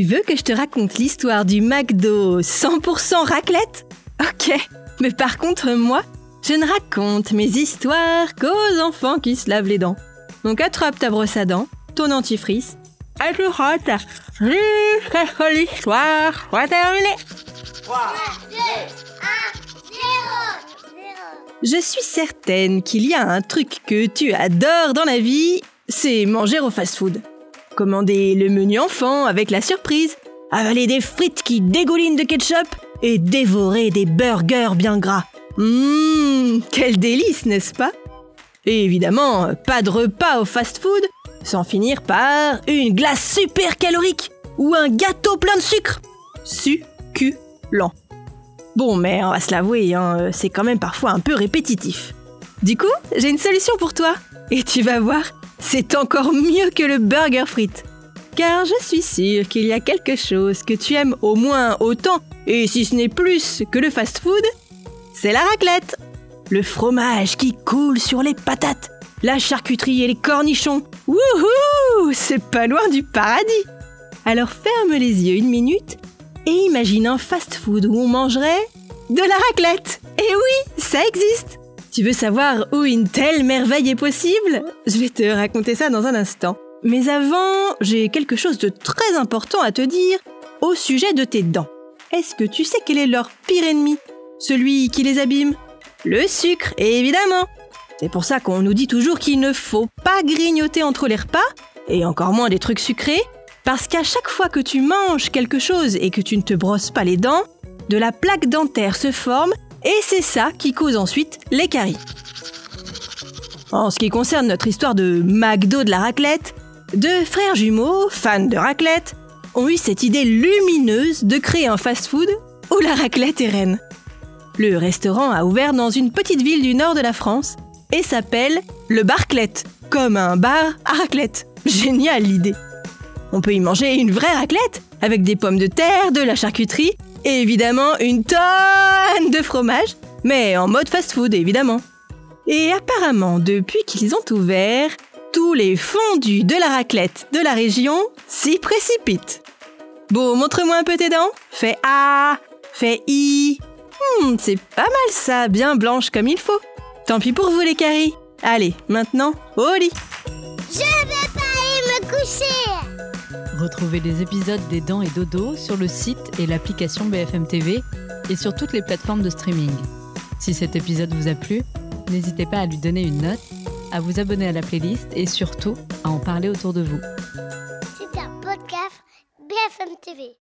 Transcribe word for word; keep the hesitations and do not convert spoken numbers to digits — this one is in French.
veux que je te raconte l'histoire du McDo cent pour cent raclette ? Ok, mais par contre, moi, je ne raconte mes histoires qu'aux enfants qui se lavent les dents. Donc attrape ta brosse à dents, ton dentifrice, et tu frottes jusqu'à ce que l'histoire soit terminée. trois, deux, un, zéro. Je suis certaine qu'il y a un truc que tu adores dans la vie, c'est manger au fast-food. Commander le menu enfant avec la surprise, avaler des frites qui dégoulinent de ketchup et dévorer des burgers bien gras. Mmh, quel délice, n'est-ce pas ? Et évidemment, pas de repas au fast-food sans finir par une glace super calorique ou un gâteau plein de sucre. Succulent. Bon, mais on va se l'avouer, hein, c'est quand même parfois un peu répétitif. Du coup, j'ai une solution pour toi. Et tu vas voir, c'est encore mieux que le burger frites. Car je suis sûre qu'il y a quelque chose que tu aimes au moins autant, et si ce n'est plus que le fast-food, c'est la raclette. Le fromage qui coule sur les patates, la charcuterie et les cornichons. Wouhou, c'est pas loin du paradis. Alors ferme les yeux une minute et imagine un fast-food où on mangerait de la raclette. Et oui, ça existe. Tu veux savoir où une telle merveille est possible ? Je vais te raconter ça dans un instant. Mais avant, j'ai quelque chose de très important à te dire au sujet de tes dents. Est-ce que tu sais quel est leur pire ennemi ? Celui qui les abîme ? Le sucre, évidemment. C'est pour ça qu'on nous dit toujours qu'il ne faut pas grignoter entre les repas, et encore moins des trucs sucrés, parce qu'à chaque fois que tu manges quelque chose et que tu ne te brosses pas les dents, de la plaque dentaire se forme, et c'est ça qui cause ensuite les caries. En ce qui concerne notre histoire de McDo de la raclette, deux frères jumeaux, fans de raclette, ont eu cette idée lumineuse de créer un fast-food où la raclette est reine. Le restaurant a ouvert dans une petite ville du nord de la France et s'appelle le Barclette, comme un bar à raclette. Génial l'idée. On peut y manger une vraie raclette avec des pommes de terre, de la charcuterie et évidemment une tonne de fromage, mais en mode fast-food évidemment. Et apparemment, depuis qu'ils ont ouvert, tous les fondus de la raclette de la région s'y précipitent. Bon, montre-moi un peu tes dents. Fais A, fais I. Hmm, c'est pas mal ça, bien blanche comme il faut. Tant pis pour vous les caries. Allez, maintenant, au lit. Je vais pas aller me coucher. Retrouvez les épisodes des Dents et Dodo sur le site et l'application B F M T V et sur toutes les plateformes de streaming. Si cet épisode vous a plu, n'hésitez pas à lui donner une note, à vous abonner à la playlist et surtout à en parler autour de vous. C'est un podcast B F M T V.